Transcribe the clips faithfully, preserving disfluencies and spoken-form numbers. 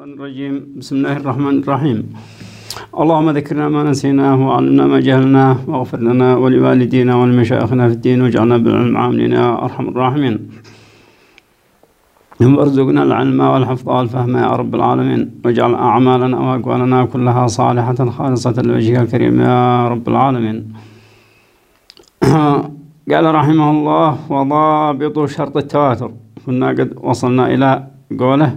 الشيطان الرجيم. بسم الله الرحمن الرحيم. اللهم ذكرنا ما نسيناه وعلمنا ما جهلناه واغفر لنا ولوالدينا ولمشايخنا في الدين واجعلنا بالعلم عاملين يا أرحم الراحمين. وارزقنا العلم والحفظ والفهم يا رب العالمين، واجعل أعمالنا وأقوالنا كلها صالحة خالصة لوجهك الكريم يا رب العالمين. قال رحمه الله: وضابط شرط التواتر. كنا قد وصلنا إلى قوله: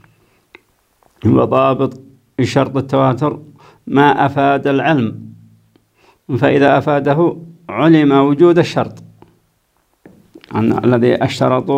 وضابط شرط التواتر ما أفاد العلم، فإذا أفاده علم وجود الشرط. أن الذي اشترطوا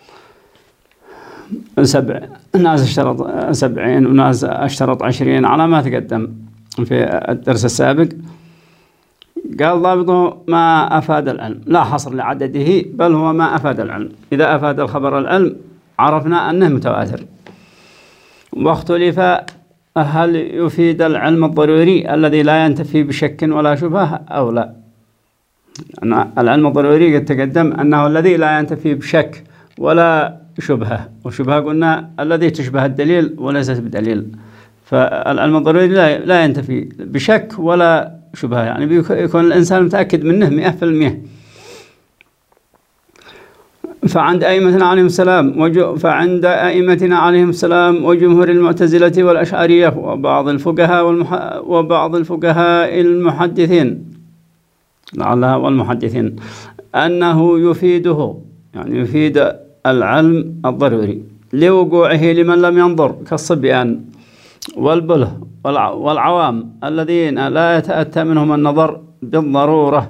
سبع ناس اشترط سبعين وناس اشترط عشرين على ما تقدم في الدرس السابق. قال ضابطه ما أفاد العلم، لا حصر لعدده بل هو ما أفاد العلم. إذا أفاد الخبر العلم عرفنا أنه متواتر. واختلف هل يفيد العلم الضروري الذي لا ينتفي بشك ولا شبهة أو لا. أن العلم الضروري قد تقدم أنه الذي لا ينتفي بشك ولا شبهة، وشبهة قلنا الذي تشبه الدليل وليست بدليل. فالعلم الضروري لا ينتفي بشك ولا شبهة، يعني بيكون الإنسان متأكد منه مئة في المئة. فعند أئمتنا عليهم السلام فعند أئمتنا عليهم السلام وجمهور المعتزلة والأشعرية وبعض الفقهاء والمح... وبعض الفقهاء المحدثين لعلها والمحدثين أنه يفيده، يعني يفيد العلم الضروري لوقوعه لمن لم ينظر كالصبيان والبله والعوام الذين لا يتأتى منهم النظر بالضرورة.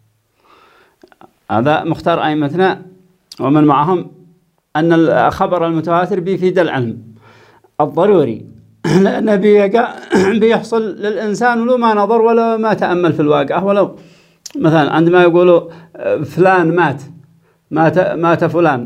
هذا مختار أئمتنا ومن معهم أن الخبر المتواتر بيفيد العلم الضروري، لأنه بيحصل للإنسان ولو ما نظر ولا ما تأمل في الواقع. ولو مثلا عندما يقولوا فلان مات مات مات فلان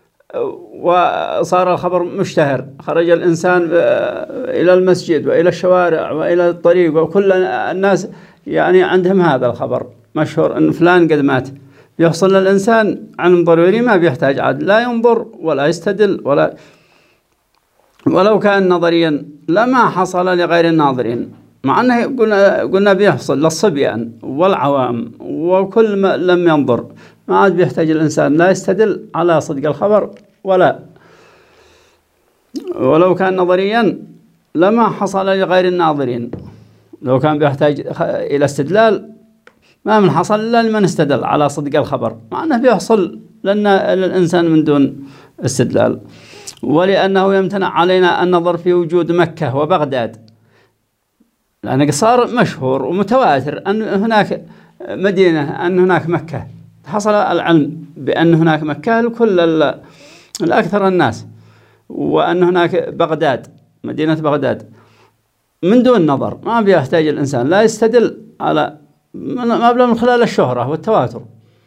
وصار الخبر مشتهر، خرج الإنسان إلى المسجد وإلى الشوارع وإلى الطريق وكل الناس يعني عندهم هذا الخبر مشهور أن فلان قد مات. يحصل للإنسان علم ضروري ما بيحتاج عاد لا ينظر ولا يستدل ولا ولو كان نظريا لما حصل لغير الناظرين، مع أنه قلنا قلنا بيحصل للصبيان والعوام وكل ما لم ينظر. ما عاد بيحتاج الإنسان لا يستدل على صدق الخبر ولا ولو كان نظريا لما حصل لغير الناظرين. لو كان بيحتاج إلى استدلال ما من حصل إلا لمن استدل على صدق الخبر، مع أنه بيحصل لنا للإنسان من دون استدلال. ولأنه يمتنع علينا النظر في وجود مكة وبغداد، لأنه صار مشهور ومتواتر أن هناك مدينة، أن هناك مكة. حصل العلم بأن هناك مكة لكل الأكثر الناس، وأن هناك بغداد مدينة بغداد من دون نظر. ما بيحتاج الإنسان لا يستدل على ما بلا من خلال الشهرة والتواتر.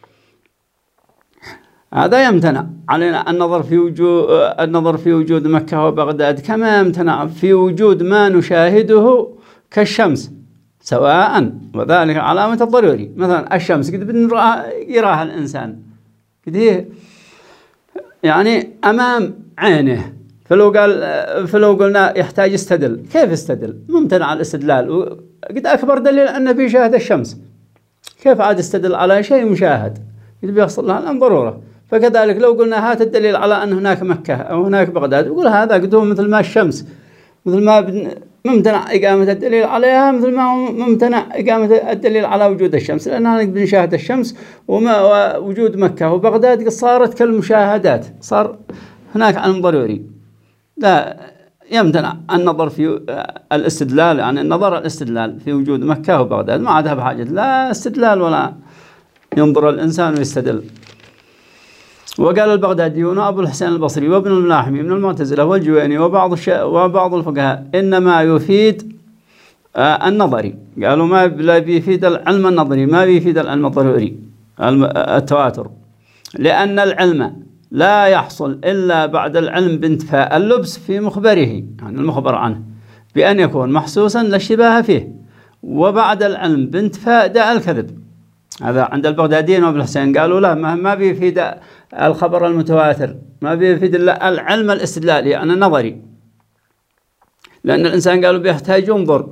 هذا يمتنع علينا النظر في وجود النظر في وجود مكة وبغداد، كما يمتنع في وجود ما نشاهده كالشمس سواء، وذلك علامة الضروري. مثلا الشمس قد يراها الإنسان قد هي يعني أمام عينه، فلو قال فلو قلنا يحتاج يستدل، كيف يستدل؟ ممتنع الاستدلال، قد أكبر دليل أنه بيشاهد الشمس، كيف عاد يستدل على شيء مشاهد قد بيحصل لها الآن ضرورة. فكذلك لو قلنا هات الدليل على أن هناك مكة أو هناك بغداد، يقول هذا قد هو مثل ما الشمس، مثل ما ممتنع إقامة الدليل عليها، مثل ما ممتنع إقامة الدليل على وجود الشمس، لأننا بنشاهد الشمس. وما وجود مكة وبغداد قد صارت كالمشاهدات، صار هناك علم ضروري. لا يمتنع النظر في الاستدلال، يعني النظر الاستدلال في وجود مكة وبغداد ما عادها بحاجة لا استدلال ولا ينظر الإنسان ويستدل. وقال البغداديون وأبو الحسين البصري وابن الملاحمي من المعتزلة والجويني وبعض الش... وبعض الفقهاء إنما يفيد آه النظري. قالوا ما لا بيفيد العلم النظري، ما بيفيد العلم الضروري التواتر، لأن العلم لا يحصل إلا بعد العلم بانتفاء اللبس في مخبره، يعني المخبر عنه بأن يكون محسوسا لا اشتباه فيه، وبعد العلم بانتفاء داء الكذب. هذا عند البغداديين وابن الحسين قالوا لا ما, ما بيفيد الخبر المتواتر، ما بيفيد العلم الاستدلالي يعني النظري، لأن الإنسان قالوا بيحتاج ينظر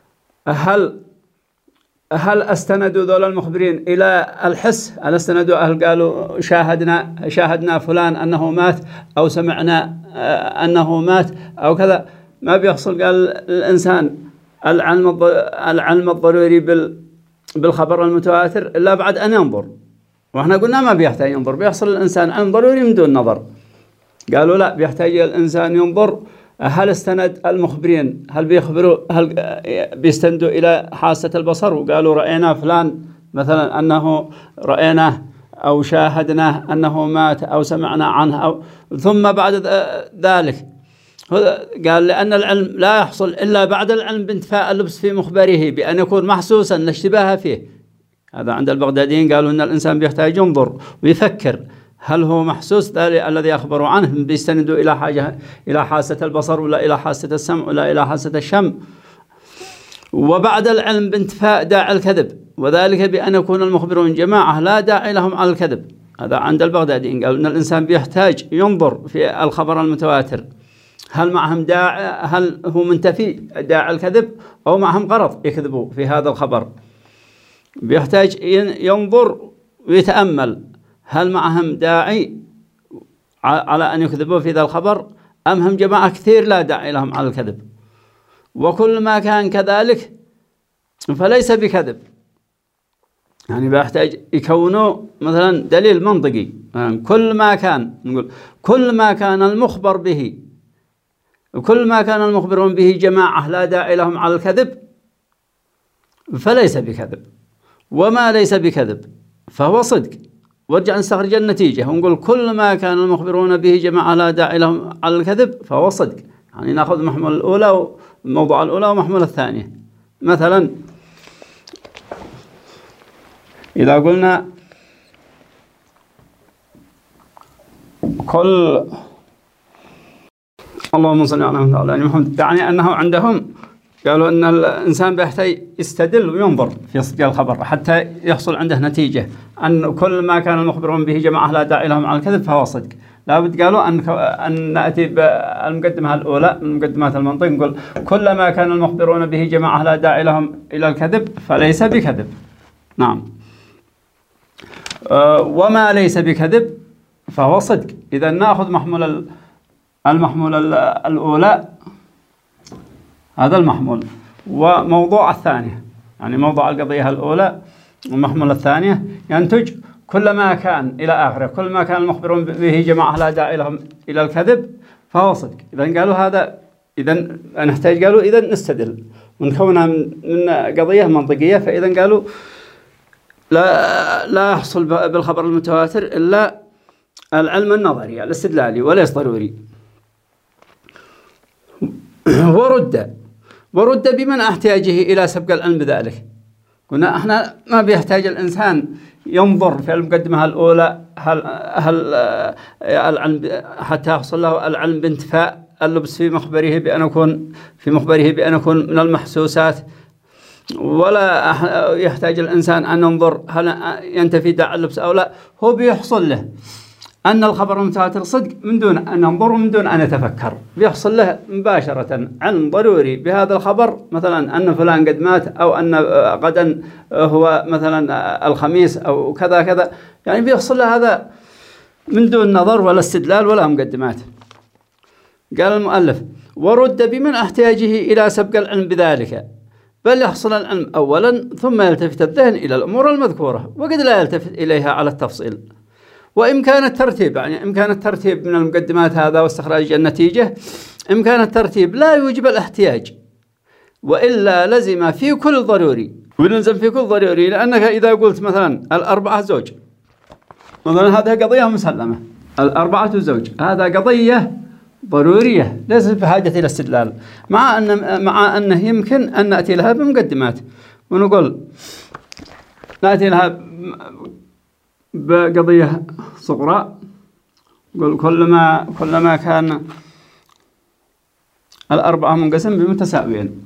هل هل استندوا ذول المخبرين إلى الحس؟ هل استندوا هل قالوا شاهدنا شاهدنا فلان أنه مات أو سمعنا أنه مات أو كذا؟ ما بيحصل. قال الإنسان العلم العلم الضروري بال بالخبر المتواتر إلا بعد أن ينظر، وإحنا قلنا ما بيحتاج ينظر، بيحصل الإنسان علم ضروري من دون نظر. قالوا لا، بيحتاج الإنسان ينظر هل استند المخبرين هل بيخبروا هل بيستندوا إلى حاسة البصر، وقالوا رأينا فلان مثلا أنه رأيناه أو شاهدناه أنه مات أو سمعنا عنه أو ثم بعد ذلك قال لأن العلم لا يحصل إلا بعد العلم بانتفاء اللبس في مخبره بأن يكون محسوسا لا اشتباه فيه. هذا عند البغداديين قالوا أن الإنسان بيحتاج ينظر ويفكر هل هو محسوس الذي أخبروا عنه، بيستندوا إلى حاجة إلى حاسة البصر ولا إلى حاسة السمع ولا إلى حاسة الشم. وبعد العلم بانتفاء داعي الكذب، وذلك بأن يكون المخبرون جماعة لا داعي لهم على الكذب. هذا عند البغداديين قالوا أن الإنسان بيحتاج ينظر في الخبر المتواتر هل معهم داعي، هل هو منتفي داعي الكذب أو معهم غرض يكذبوا في هذا الخبر. بيحتاج ينظر ويتأمل هل معهم داعي على أن يكذبوا في ذا الخبر أم هم جماعة كثير لا داعي لهم على الكذب. وكل ما كان كذلك فليس بكذب. يعني بيحتاج يكونوا مثلا دليل منطقي، يعني كل ما كان نقول كل ما كان المخبر به كل ما كان المخبرون به جماعة لا داعي لهم على الكذب فليس بكذب، وما ليس بكذب فهو صدق. ورجع نستخرج النتيجة ونقول كل ما كان المخبرون به جماعة لا داعي لهم على الكذب فهو صدق. يعني نأخذ محمول الأولى وموضوع الأولى ومحمول الثانية. مثلا إذا قلنا كل اللهم صل على محمد، يعني أنه عندهم قالوا أن الإنسان بيحتاج يستدل وينظر في صدق الخبر حتى يحصل عنده نتيجة أن كل ما كان المخبرون به جماعة لا داعي لهم على الكذب فهو صدق. لابد قالوا أن أن نأتي بالمقدمة الأولى من مقدمات المنطق، نقول كل ما كان المخبرون به جماعة لا داعي لهم إلى الكذب فليس بكذب. نعم. أه وما ليس بكذب فهو صدق. إذا نأخذ محمول المحمول الأولى هذا المحمول، وموضوع الثانية يعني موضوع القضية الأولى والمحمول الثانية ينتج كل ما كان إلى آخره كل ما كان المخبرون به جماعة لا داعي لهم إلى الكذب فهو صدق. إذا قالوا هذا إذا نحتاج قالوا إذا نستدل ونكونها من قضية منطقية. فإذا قالوا لا لا يحصل بالخبر المتواتر إلا العلم النظري الاستدلالي وليس ضروري. ورد ورد بمن احتياجه إلى سبق العلم بذلك. قلنا احنا ما بيحتاج الإنسان ينظر في المقدمة الأولى هل هل العلم حتى يحصل له العلم بانتفاء اللبس في مخبره بأن يكون في مخبره بأن يكون من المحسوسات، ولا يحتاج الإنسان أن ينظر هل ينتفي داعي اللبس أو لا. هو بيحصل له أن الخبر المتواتر صدق من دون أن ينظر ومن دون أن يتفكر، بيحصل له مباشرة علم ضروري بهذا الخبر، مثلا أن فلان قد مات أو أن غدا هو مثلا الخميس أو كذا كذا. يعني بيحصل له هذا من دون نظر ولا استدلال ولا مقدمات. قال المؤلف ورد بمن احتياجه إلى سبق العلم بذلك، بل يحصل العلم أولا ثم يلتفت الذهن إلى الأمور المذكورة وقد لا يلتفت إليها على التفصيل. وإمكان الترتيب يعني إمكان الترتيب من المقدمات هذا واستخراج النتيجة، إمكان الترتيب لا يوجب الاحتياج، وإلا لزم في كل ضروري ولزم في كل ضروري. لأنك إذا قلت مثلا الأربعة زوج مثلا هذه قضية مسلمة، الأربعة زوج هذا قضية ضرورية ليست بحاجة إلى استدلال، مع أن مع أنه يمكن أن نأتي لها بمقدمات ونقول نأتي لها بقضية صغرى، قل كل ما كل ما كان الأربعة منقسم بمتساويين،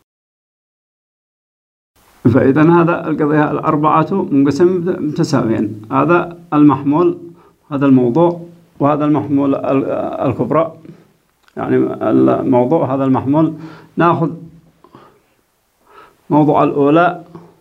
فإذا هذا القضية الأربعة منقسم بمتساويين، هذا المحمول هذا الموضوع، وهذا المحمول الكبرى يعني الموضوع هذا المحمول ناخذ موضوع الأولى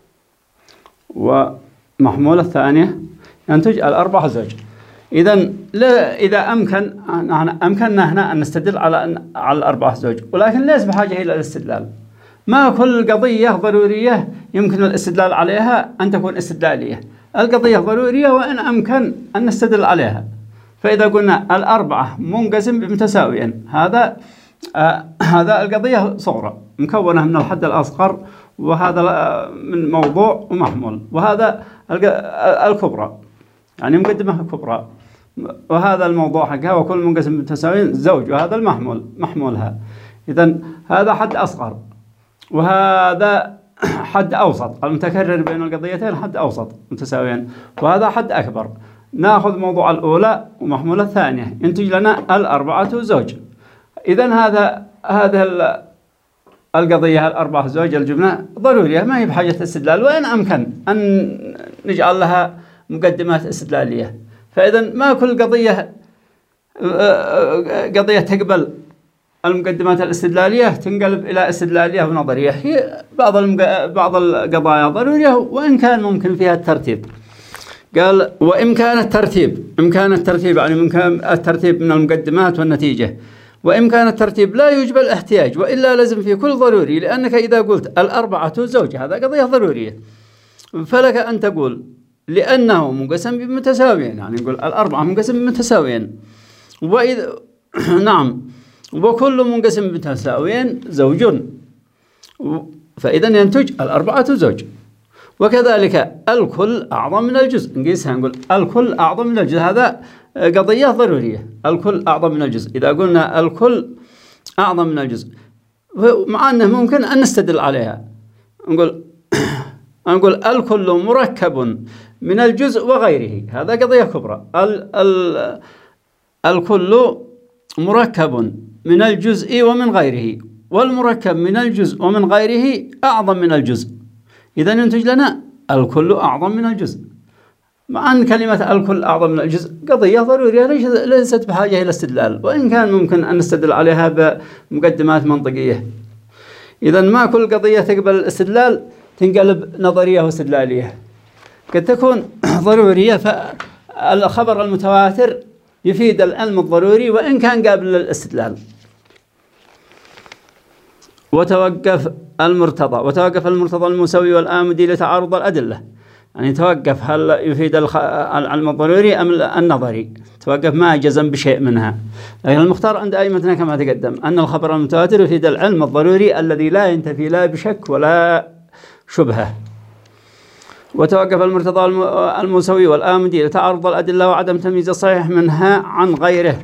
ومحمول الثانية ينتج الأربعة زوج. إذا إذا أمكن أمكننا هنا أن نستدل على على الأربعة زوج، ولكن ليس بحاجة إلى الاستدلال. ما كل قضية ضرورية يمكن الاستدلال عليها أن تكون استدلالية. القضية ضرورية وإن أمكن أن نستدل عليها. فإذا قلنا الأربعة منقسم بمتساويين، هذا آه هذا القضية صغرى مكونة من الحد الأصغر، وهذا من موضوع ومحمول، وهذا الكبرى يعني مقدمة كبرى، وهذا الموضوع حقها وكل منقسم بمتساويين زوج، وهذا المحمول محمولها. إذن هذا حد أصغر وهذا حد أوسط، المتكرر بين القضيتين حد أوسط متساويين، وهذا حد أكبر. ناخذ موضوع الأولى ومحمول الثانية ينتج لنا الأربعة زوج. إذن هذا هذا القضية الأربعة زوج الجبنة ضرورية ما هي بحاجة استدلال، وإن أمكن أن نجعل لها مقدمات استدلالية. فإذا ما كل قضية قضية تقبل المقدمات الاستدلالية تنقلب إلى استدلالية ونظرية. هي بعض بعض القضايا ضرورية وإن كان ممكن فيها الترتيب. قال وإمكان الترتيب، إمكان الترتيب يعني إمكان الترتيب من المقدمات والنتيجة، وإمكان الترتيب لا يوجب الاحتياج وإلا لازم في كل ضروري، لأنك إذا قلت الأربعة زوج هذا قضية ضرورية، فلك أن تقول لأنه منقسم بمتساويين، يعني نقول الأربعة منقسم بمتساويين، وإذا نعم وكل منقسم بمتساويين زوج، فإذا ينتج الأربعة زوج. وكذلك الكل أعظم من الجزء، نقيسها نقول الكل أعظم من الجزء، هذا قضية ضرورية، الكل أعظم من الجزء. إذا قلنا الكل أعظم من الجزء مع أنه ممكن أن نستدل عليها، نقول نقول الكل مركب من الجزء وغيره، هذا قضية كبرى. ال ال الكل مركب من الجزء ومن غيره، والمركب من الجزء ومن غيره أعظم من الجزء، إذا ينتج لنا الكل أعظم من الجزء. مع أن كلمة الكل أعظم من الجزء قضية ضرورية ليست بحاجة إلى استدلال، وإن كان ممكن أن نستدل عليها بمقدمات منطقية. إذا ما كل قضية تقبل الاستدلال تنقلب نظرية واستدلالية. قد تكون ضرورية، فالخبر المتواتر يفيد العلم الضروري وإن كان قابل للاستدلال. وتوقف المرتضى، وتوقف المرتضى المسوي والآمدي لتعارض الأدلة، يعني توقف هل يفيد العلم الضروري أم النظري، توقف ما جزم بشيء منها. لكن المختار عند أئمتنا كما تقدم أن الخبر المتواتر يفيد العلم الضروري الذي لا ينتفي لا بشك ولا شبهة. وتوقف المرتضى المسوي والآمدي لتعارض الأدلة وعدم تمييز الصحيح منها عن غيره.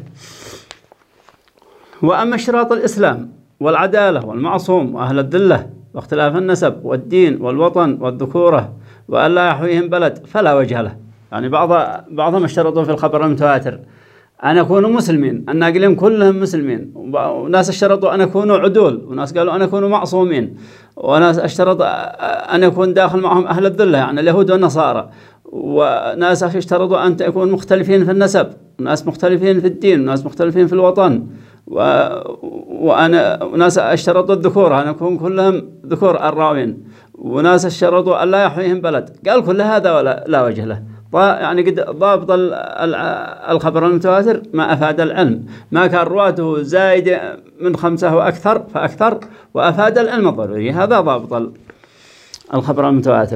وأما اشتراط الإسلام والعدالة والمعصوم وأهل الذلة واختلاف النسب والدين والوطن والذكورة وأن لا يحويهم بلد فلا وجه له. يعني بعض بعضهم اشترطوا في الخبر المتواتر أن يكونوا مسلمين، الناقلين كلهم مسلمين، وناس اشترطوا أن يكونوا عدول، وناس قالوا أن يكونوا معصومين، وناس اشترطوا أن يكون داخل معهم أهل الذلة يعني اليهود والنصارى، وناس اشترطوا أن يكونوا مختلفين في النسب، وناس مختلفين في الدين، وناس مختلفين في الوطن، و... وأنا وناس اشترطوا الذكور أن يكون كلهم ذكور الراوين، وناس اشترطوا أن لا يحويهم بلد. قال كل هذا ولا لا وجه له. يعني قد ضابط الخبر المتواتر ما أفاد العلم، ما كان رواته زايد من خمسة وأكثر فأكثر، وأفاد العلم الضروري، هذا ضابط الخبر المتواتر.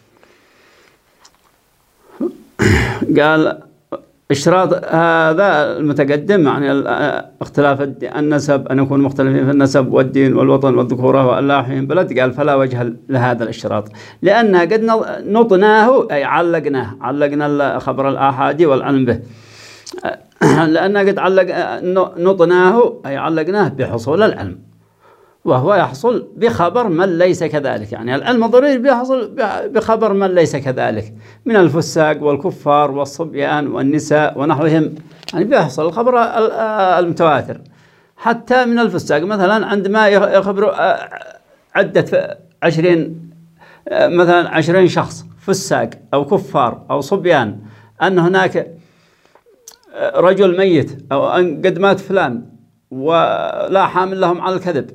قال اشتراط هذا المتقدم يعني اختلاف النسب، أن يكون مختلفين في النسب والدين والوطن والذكورة وأن لا يحويهم بلد، قال فلا وجه لهذا الاشتراط، لأن قد نطناه أي علقناه، علقنا الخبر الآحادي والعلم به، لأن قد علق نطناه أي علقناه بحصول العلم، وهو يحصل بخبر من ليس كذلك، يعني العلم الضروري بيحصل بخبر من ليس كذلك من الفساق والكفار والصبيان والنساء ونحوهم، يعني بيحصل الخبر المتواتر حتى من الفساق. مثلا عندما يخبروا عدة عشرين مثلا عشرين شخص فساق أو كفار أو صبيان أن هناك رجل ميت أو أن قد مات فلان، ولا حامل لهم على الكذب.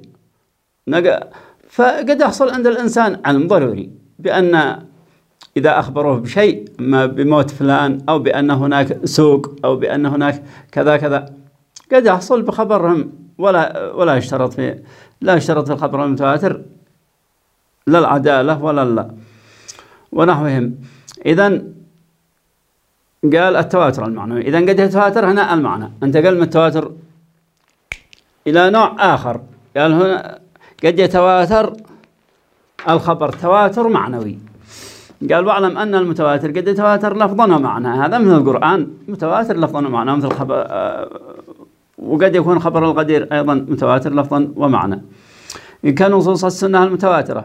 فقد يحصل عند الإنسان علم ضروري بأن إذا أخبروه بشيء ما بموت فلان أو بأن هناك سوق أو بأن هناك كذا كذا، قد يحصل بخبرهم، ولا ولا يشترط في لا يشترط في الخبر المتواتر لا العدالة ولا لا ونحوهم. إذن قال التواتر المعنوي. إذن قد يتواتر هنا المعنى، انتقل من التواتر إلى نوع آخر. قال هنا قد يتواتر الخبر تواتر معنوي. قال واعلم أن المتواتر قد يتواتر لفظا ومعنى. هذا مثل القرآن متواتر لفظا ومعنى، مثل خبر، وقد يكون خبر الغدير أيضا متواتر لفظا ومعنى إن كان نصوص السنة المتواترة.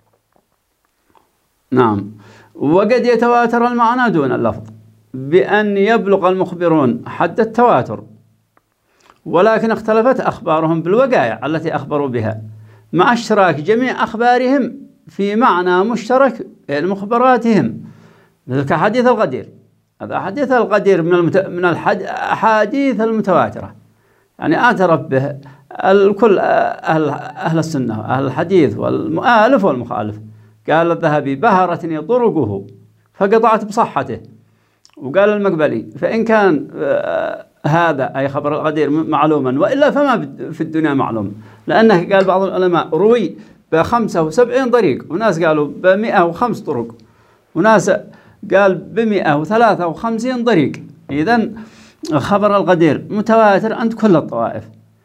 نعم. وقد يتواتر المعنى دون اللفظ بأن يبلغ المخبرون حد التواتر، ولكن اختلفت أخبارهم بالوقائع التي أخبروا بها مع اشتراك جميع أخبارهم في معنى مشترك بين مخبراتهم، مثل كحديث الغدير. هذا حديث الغدير من المت... من الأحاديث المتواترة، يعني اعترف به الكل، أهل أهل السنة أهل الحديث والمؤلف والمخالف. قال الذهبي بهرتني طرقه فقطعت بصحته. وقال المقبلي فإن كان هذا أي خبر الغدير معلوما وإلا فما في الدنيا معلوم، لأنه قال بعض العلماء روي بخمسة وسبعين طريق، وناس قالوا بمئة وخمس طرق، وناس قال بمئة وثلاثة وخمسين طريق. إذن خبر الغدير متواتر عند كل الطوائف.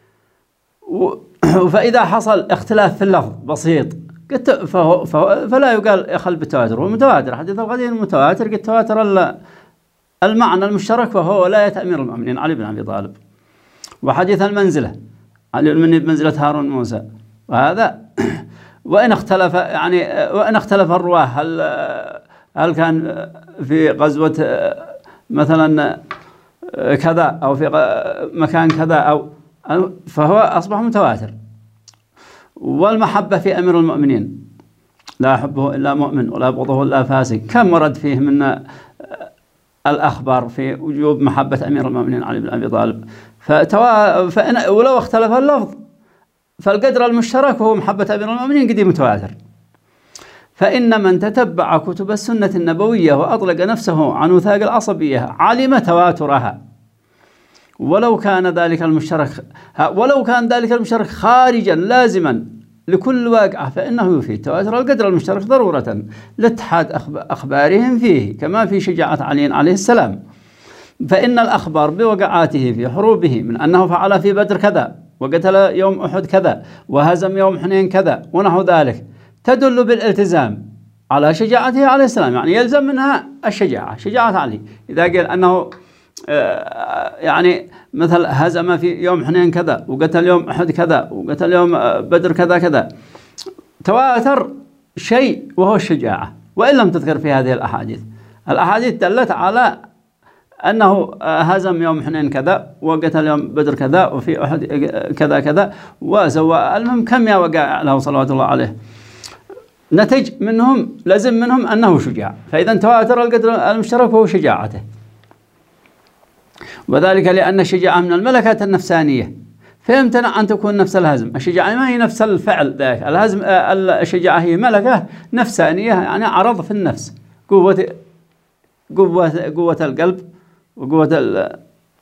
فإذا حصل اختلاف في اللفظ بسيط فهو فهو فلا يقال يخل بالتواتر، هو متواتر. حديث الغدير متواتر قد تواتر المعنى المشترك، وهو ولاية أمير المؤمنين علي بن أبي طالب. وحديث المنزلة علي مني بمنزلة هارون موسى، وهذا وإن اختلف يعني وإن اختلف الرواه، هل هل كان في غزوة مثلا كذا أو في مكان كذا أو فهو أصبح متواتر. والمحبة في أمير المؤمنين لا يحبه إلا مؤمن ولا يبغضه إلا فاسق، كم ورد فيه من الأخبار في وجوب محبة أمير المؤمنين علي بن أبي طالب. فتوا... فإن... ولو اختلف اللفظ فالقدر المشترك هو محبة أمير المؤمنين قد متواتر. فإن من تتبع كتب السنة النبوية وأطلق نفسه عن وثاق العصبية علم تواترها، ولو كان ذلك المشترك ولو كان ذلك المشترك خارجا لازما لكل واقعة، فإنه يفيد تواتر القدر المشترك ضرورة لاتحاد أخبارهم فيه، كما في شجاعة علي عليه السلام. فإن الأخبار بوقعاته في حروبه من أنه فعل في بدر كذا وقتل يوم أحد كذا وهزم يوم حنين كذا ونحو ذلك تدل بالالتزام على شجاعته عليه السلام، يعني يلزم منها الشجاعة، شجاعة علي. إذا قال أنه يعني مثل هزم في يوم حنين كذا وقتل يوم أحد كذا وقتل يوم بدر كذا كذا، تواتر شيء وهو الشجاعة، وإن لم تذكر في هذه الأحاديث. الأحاديث دلت على أنه هزم يوم حنين كذا وقتل يوم بدر كذا وفي أحد كذا كذا وسوى، المهم كم يا وقع له صلوات الله عليه، نتج منهم لازم منهم أنه شجاع. فإذا تواتر القدر المشترك هو شجاعته، وذلك لأن الشجاعة من الملكات النفسانية، فيمتنع أن تكون نفس الهزم. الشجاعة ما هي نفس الفعل ذاك، الهزم الشجاعة هي ملكة نفسانية، يعني عرض في النفس، قوة قوة قوة القلب وقوة ال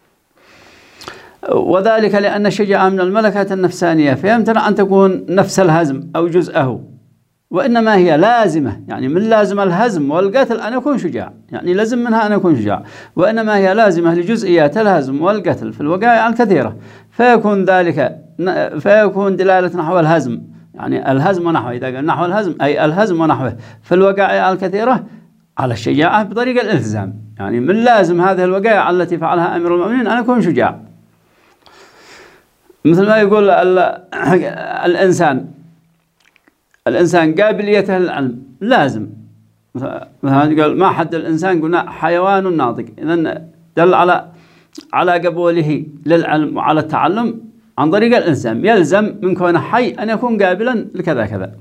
وذلك لأن الشجاعة من الملكات النفسانية، فيمتنع أن تكون نفس الهزم أو جزءه، وإنما هي لازمة، يعني من لازم الهزم والقتل أن يكون شجاع، يعني لازم منها أن يكون شجاع، وإنما هي لازمة لجزئيات الهزم والقتل في الوقائع الكثيرة، فيكون ذلك فيكون دلالة نحو الهزم، يعني الهزم ونحوه. إذا قال نحو الهزم أي الهزم ونحوه في الوقائع الكثيرة على الشجاعة بطريقة الالتزام، يعني من لازم هذه الوقائع التي فعلها أمير المؤمنين أن يكون شجاع. مثل ما يقول الإنسان الإنسان قابليته للعلم لازم، مثلا قال ما حد الإنسان، قلنا حيوان ناطق، إذن دل على على قبوله للعلم وعلى التعلم عن طريق الإنسان، يلزم من كونه حي أن يكون قابلا لكذا كذا.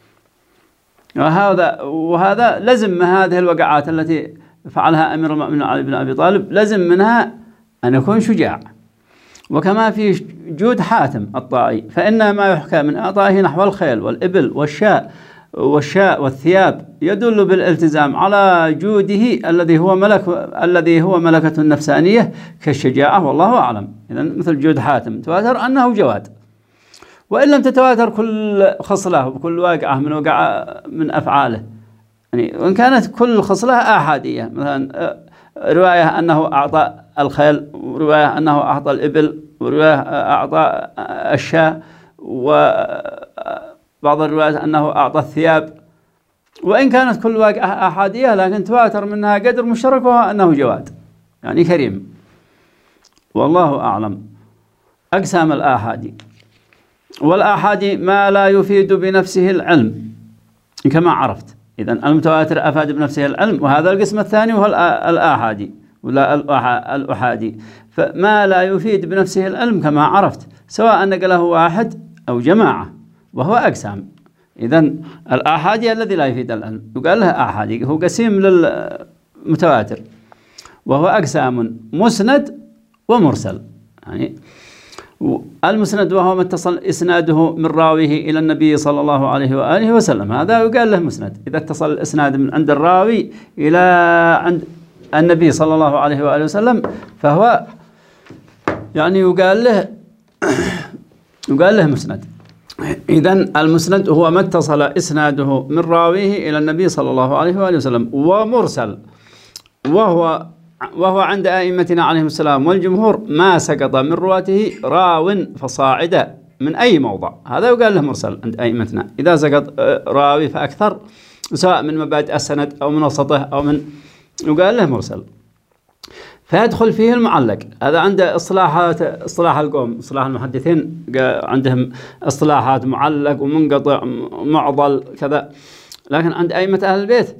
وهذا وهذا لزم من هذه الوقعات التي فعلها أمير المؤمنين علي بن أبي طالب، لزم منها أن يكون شجاع. وكما في جود حاتم الطائي، فإن ما يحكى من إعطائه نحو الخيل والإبل والشاء والشاء والثياب يدل بالالتزام على جوده الذي هو ملك الذي هو ملكة النفسانية كالشجاعة، والله أعلم. إذا مثل جود حاتم تواتر أنه جواد، وإن لم تتواتر كل خصلة وكل واقعة من وقع من أفعاله، يعني وإن كانت كل خصلة آحادية، مثلا رواية أنه أعطى الخيل، ورواية أنه أعطى الإبل، ورواية أعطى الشاة، وبعض الروايات أنه أعطى الثياب، وإن كانت كل واقعة آحادية لكن تواتر منها قدر مشترك وهو أنه جواد يعني كريم، والله أعلم. أقسام الآحادي. والآحادي ما لا يفيد بنفسه العلم كما عرفت. إذن المتواتر أفاد بنفسه العلم، وهذا القسم الثاني وهو الآحادي ولا الأحادي، فما لا يفيد بنفسه العلم كما عرفت، سواء نقله واحد أو جماعة، وهو أقسام. إذن الآحادي الذي لا يفيد العلم يقال له آحادي، هو قسيم للمتواتر، وهو أقسام مسند ومرسل. يعني المسند وهو ما اتصل إسناده من راويه إلى النبي صلى الله عليه وآله وسلم، هذا يقال له مسند. إذا اتصل الإسناد من عند الراوي إلى عند النبي صلى الله عليه وآله وسلم فهو يعني يقال له يقال له مسند. إذن المسند هو ما اتصل إسناده من راويه إلى النبي صلى الله عليه وآله وسلم. ومرسل وهو وهو عند أئمتنا عليهم السلام والجمهور ما سقط من رواته راو فصاعدا من أي موضع، هذا يقال له مرسل عند أئمتنا. إذا سقط راوي فأكثر سواء من مبادئ السند أو من وسطه أو من، يقال له مرسل. فيدخل فيه المعلق، هذا عند اصطلاحات اصطلاح القوم، اصطلاح المحدثين عندهم اصطلاحات معلق ومنقطع معضل كذا، لكن عند أئمة أهل البيت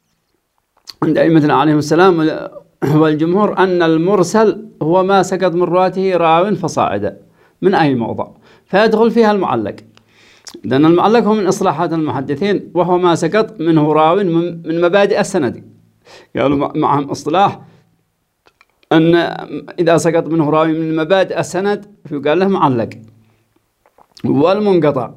عند أئمتنا عليهم السلام والجمهور أن المرسل هو ما سقط من رواته راو فصاعدا من أي موضع، فيدخل فيها المعلق. لأن المعلق هو من إصلاحات المحدثين، وهو ما سقط منه راو من مبادئ السند. قالوا معهم اصطلاح أن إذا سقط منه راوي من مبادئ السند فيقال له معلق. والمنقطع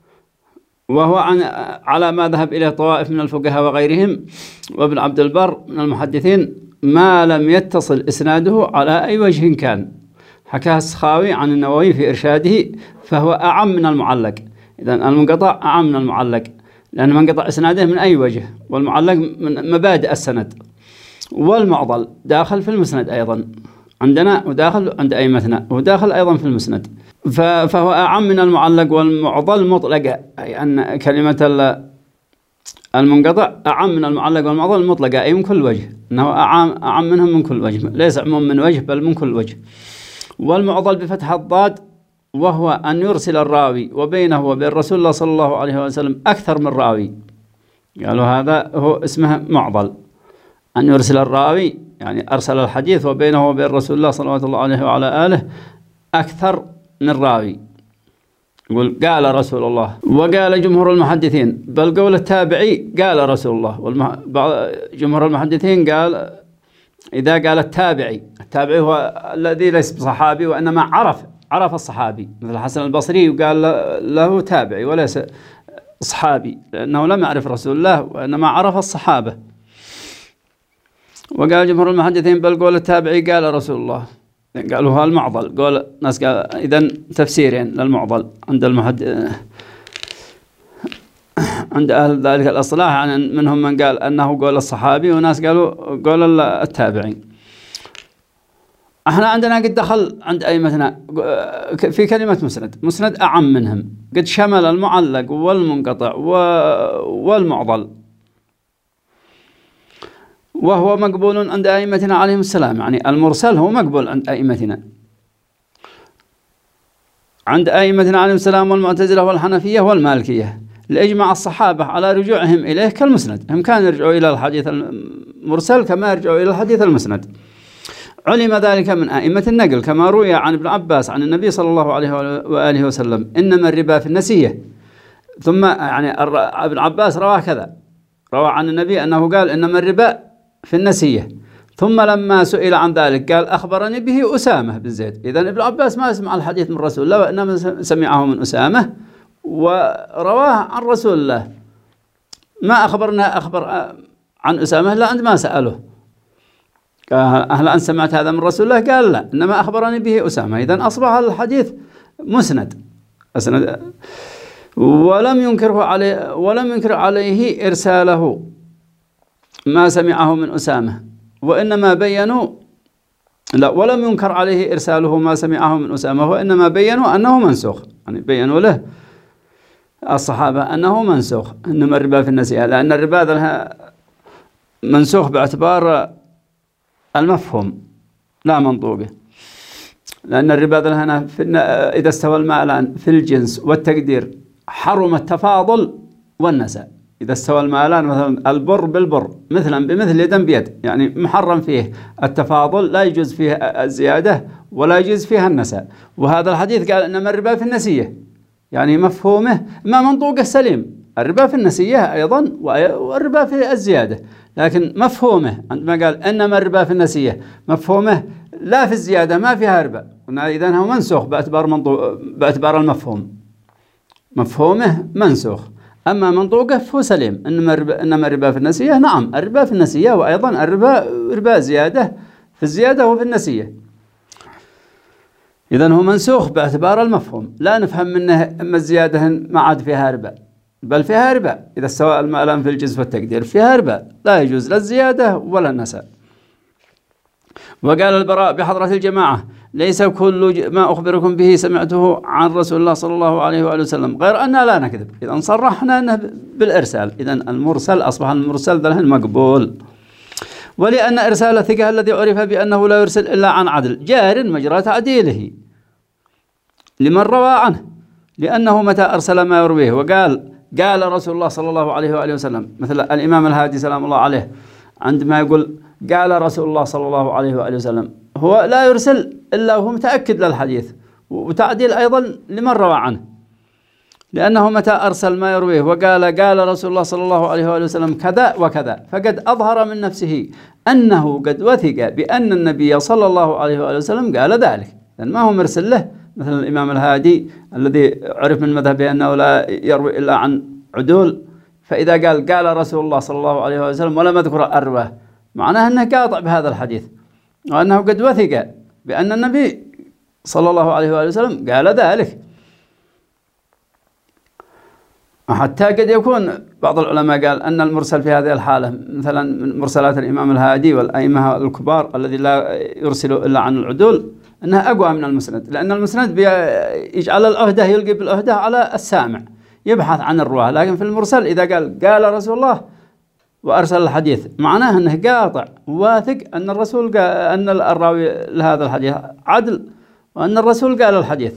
وهو عن على ما ذهب إليه طوائف من الفقهاء وغيرهم وابن عبد البر من المحدثين ما لم يتصل إسناده على أي وجه كان، حكاه السخاوي عن النووي في إرشاده، فهو أعم من المعلق. إذن المنقطع أعم من المعلق، لأن منقطع إسناده من أي وجه، والمعلق من مبادئ السند. والمعضل داخل في المسند أيضا عندنا، وداخل عند أئمتنا، وداخل أيضا في المسند، فهو أعم من المعلق. والمعضل مطلقة، أي أن كلمة المنقطع أعم من المعلق والمعضل مطلقة، أي من كل وجه، أنه أعم, أعم منهم من كل وجه، ليس عموم من وجه بل من كل وجه. والمعضل بفتح الضاد وهو أن يرسل الراوي وبينه وبين رسول الله صلى الله عليه وسلم أكثر من راوي، قالوا هذا هو اسمه معضل، أن يرسل الراوي يعني أرسل الحديث وبينه وبين رسول الله صلى الله عليه وعلى آله أكثر من راوي، يقول قال رسول الله. وقال جمهور المحدثين بل قول التابعي قال رسول الله، والمح... جمهور المحدثين قال إذا قال التابعي، التابعي هو الذي ليس بصحابي وإنما عرف عرف الصحابي، مثل الحسن البصري يقال له تابعي وليس صحابي، لأنه لم يعرف رسول الله وإنما عرف الصحابة. وقال جمهور المحدثين بل قول التابعي قال رسول الله، قالوا هو المعضل. قول ناس قال إذن تفسيرين للمعضل عند المحد عند أهل ذلك الأصلاح، يعني منهم من قال أنه قول الصحابي، وناس قالوا قول التابعي. احنا عندنا قد دخل عند أئمتنا في كلمة مسند، مسند أعم منهم، قد شمل المعلق والمنقطع والمعضل، وهو مقبول عند أئمتنا عليهم السلام. يعني المرسل هو مقبول عند أئمتنا عند أئمتنا عليهم السلام والمعتزلة والحنفية والمالكية، لإجماع الصحابة على رجوعهم إليه كالمسند، هم كانوا يرجعوا إلى الحديث المرسل كما يرجعوا إلى الحديث المسند. علم ذلك من أئمة النقل كما روي عن ابن عباس عن النبي صلى الله عليه وآله وسلم إنما الربا في النسية. ثم يعني ابن عباس رواه كذا، روى عن النبي أنه قال إنما الربا في النسية، ثم لما سئل عن ذلك قال أخبرني به أسامة بن زيد. إذن ابن عباس ما سمع الحديث من رسول الله وإنما سمعه من أسامة ورواه عن رسول الله. ما أخبرنا أخبر عن أسامة لا عند ما سأله قال هل أنت سمعت هذا من رسول الله؟ قال لا، إنما أخبرني به أسامة. إذن أصبح الحديث مسند أسند ولم ينكره عليه ولم ينكر عليه إرساله ما سمعه من أسامة، وإنما بينوا لا ولم ينكر عليه إرساله ما سمعه من أسامة، وإنما بينوا أنه منسوخ، يعني بينوا له الصحابة أنه منسوخ، إنما الربا في النسيئة، لأن الربا ذا منسوخ باعتبار المفهوم لا منطوقه، لأن الربا ذا هنا إذا استوى المالان في الجنس والتقدير حرم التفاضل والنساء. إذا استوى المالان مثلا البر بالبر مثلا بمثل يدا بيد، يعني محرم فيه التفاضل، لا يجوز فيه الزيادة ولا يجوز فيها النساء. وهذا الحديث قال إنما الربا في النسية، يعني مفهومه ما منطوقه سليم، الربا في النسية أيضا والربا في الزيادة، لكن مفهومه عندما قال إنما الربا في النسية مفهومه لا في الزيادة ما فيها ربا، إذن هو منسوخ باعتبار منطوق باعتبار المفهوم، مفهومه منسوخ، أما منطوقه فهو سليم. إنما الربا إنما الربا في النسية، نعم الربا في النسية، وأيضا الربا ربا زيادة في الزيادة وفي النسية. إذن هو منسوخ باعتبار المفهوم، لا نفهم منه أما الزيادة ما عاد فيها ربا، بل فيها ربا إذا استوى المالان في الجنس والتقدير فيها ربا، لا يجوز لا الزيادة ولا النساء. وقال البراء بحضرة الجماعة ليس كل ما أخبركم به سمعته عن رسول الله صلى الله عليه وآله وسلم، غير أننا لا نكذب. إذا صرحنا أنه بالإرسال، إذا المرسل أصبح المرسل ذا مقبول. ولأن إرسال الثقة الذي عرف بأنه لا يرسل إلا عن عدل جار مجرى تعديله لمن روى عنه، لأنه متى أرسل ما يرويه وقال قال رسول الله صلى الله عليه وآله وسلم، مثل الإمام الهادي سلام الله عليه عندما يقول قال رسول الله صلى الله عليه وآله وسلم، هو لا يرسل إلا وهو متأكد للحديث، وتعديل أيضا لمن روى عنه، لأنه متى أرسل ما يرويه وقال قال رسول الله صلى الله عليه وآله وسلم كذا وكذا فقد أظهر من نفسه أنه قد وثق بأن النبي صلى الله عليه وآله وسلم قال ذلك، لأن ما هو مرسل له مثل الإمام الهادي الذي عرف من مذهبه أنه لا يروي إلا عن عدول، فإذا قال قال رسول الله صلى الله عليه وسلم ولم يذكر الرواه معناه أنه قاطع بهذا الحديث، وأنه قد وثق بأن النبي صلى الله عليه وآله وسلم قال ذلك. حتى قد يكون بعض العلماء قال أن المرسل في هذه الحالة مثلا من مرسلات الإمام الهادي والأئمة الكبار الذي لا يرسل إلا عن العدول أنها أقوى من المسند، لأن المسند يجعل العهدة يلقي بالعهدة على السامع يبحث عن الرواه، لكن في المرسل إذا قال قال رسول الله وأرسل الحديث معناه أنه قاطع واثق أن الرسول قال أن الراوي لهذا الحديث عدل وأن الرسول قال الحديث.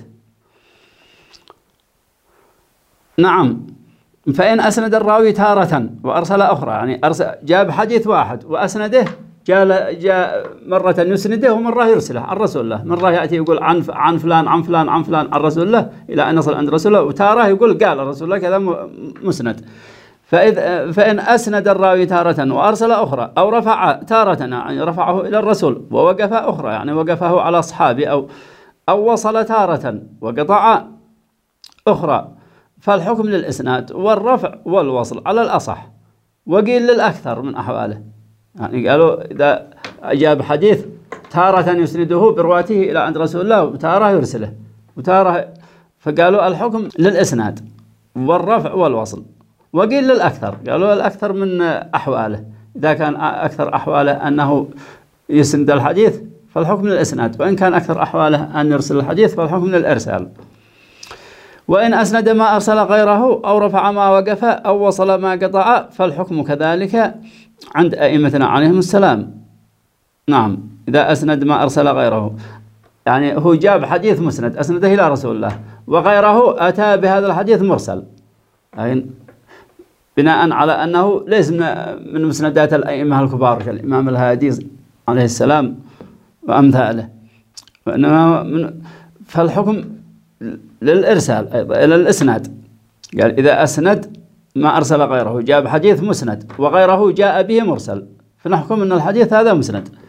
نعم، فإن أسند الراوي تارة وأرسل أخرى، يعني أرسل جاب حديث واحد وأسنده جاء جاء مرة يسنده ومرة يرسله عن رسول الله، مرة يأتي يقول عن عن فلان عن فلان عن فلان عن رسول الله إلى أن يصل عند رسول الله، وتارة يقول قال رسول الله كذا مسند. فإذا فإن أسند الراوي تارة وأرسل أخرى أو رفع تارة يعني رفعه إلى الرسول ووقف أخرى يعني وقفه على أصحابه، أو أو وصل تارة وقطع أخرى، فالحكم للإسناد والرفع والوصل على الأصح، وقيل للأكثر من أحواله، يعني قالوا إذا أجاب حديث تارة يسنده برواته إلى عند رسول الله وتارة يرسله وتارة، فقالوا الحكم للإسناد والرفع والوصل، وقيل للأكثر قالوا الأكثر من أحواله، إذا كان أكثر أحواله أنه يسند الحديث فالحكم للإسناد، وإن كان أكثر أحواله أن يرسل الحديث فالحكم للإرسال. وإن أسند ما أرسل غيره أو رفع ما وقف أو وصل ما قطع فالحكم كذلك عند أئمتنا عليهم السلام. نعم، إذا أسند ما أرسل غيره، يعني هو جاب حديث مسند أسنده إلى رسول الله وغيره أتى بهذا الحديث مرسل، يعني بناء على أنه ليس من مسندات الأئمة الكبار كالإمام الهادي عليه السلام وأمثاله، وإنما من فالحكم للإرسال أيضا إلى الإسناد. قال إذا أسند ما أرسل غيره جاب حديث مسند وغيره جاء به مرسل فنحكم أن الحديث هذا مسند.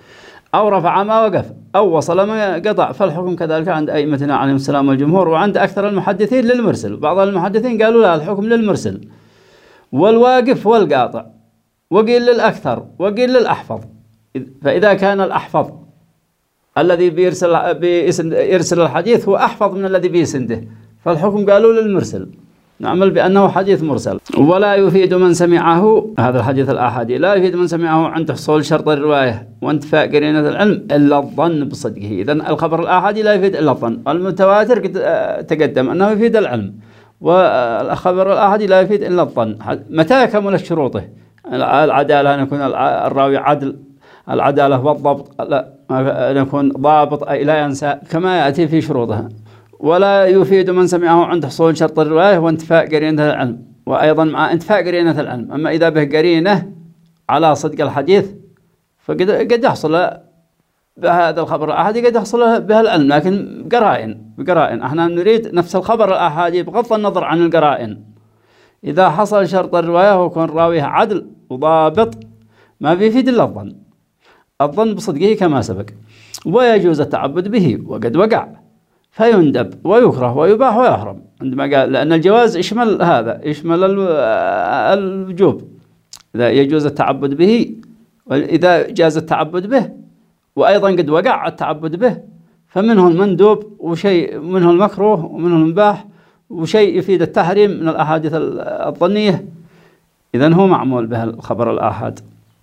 أو رفع ما وقف أو وصل ما قطع، فالحكم كذلك عند أئمتنا عليهم السلام والجمهور، وعند أكثر المحدثين للمرسل. بعض المحدثين قالوا لا، الحكم للمرسل والواقف والقاطع، وقيل للأكثر وقيل للأحفظ. فإذا كان الأحفظ الذي بيرسل بيرسل الحديث هو أحفظ من الذي بيسنده، فالحكم قالوا للمرسل، نعمل بأنه حديث مرسل. ولا يفيد من سمعه، هذا الحديث الآحادي، لا يفيد من سمعه عند حصول شرط الرواية وانتفاء قرينة العلم إلا الظن بصدقه. إذن الخبر الآحادي لا يفيد إلا الظن. المتواتر تقدم أنه يفيد العلم، والخبر الآحادي لا يفيد إلا الظن. متى كملت شروطه؟ العدالة، أن يكون الراوي عدل، العدالة والضبط، لا أن يكون ضابط أي لا ينسى كما يأتي في شروطها. ولا يفيد من سمعه عند حصول شرط الرواية وانتفاء قرينة العلم، وأيضا مع انتفاء قرينة العلم. أما إذا به قرينة على صدق الحديث فقد قد يحصل بهذا الخبر الآحادي، قد يحصل به العلم، لكن بقرائن بقرائن احنا نريد نفس الخبر الآحادي بغض النظر عن القرائن. إذا حصل شرط الرواية ويكون راويه عدل وضابط ما بيفيد إلا الظن، الظن بصدقه كما سبق. ويجوز التعبد به وقد وقع، فيندب ويكره ويباح ويحرم عندما قال، لأن الجواز يشمل هذا، يشمل الوجوب. إذا يجوز التعبد به، وإذا جاز التعبد به وأيضا قد وقع التعبد به، فمنه المندوب وشيء منه المكروه ومنه المباح وشيء يفيد التحريم من الأحاديث الظنية. إذن هو معمول به الخبر الآحاد،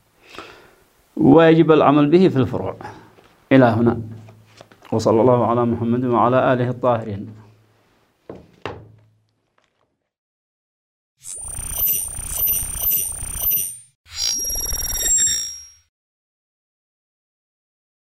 ويجب العمل به في الفروع. إلى هنا، وصلى الله على محمد وعلى آله الطاهرين.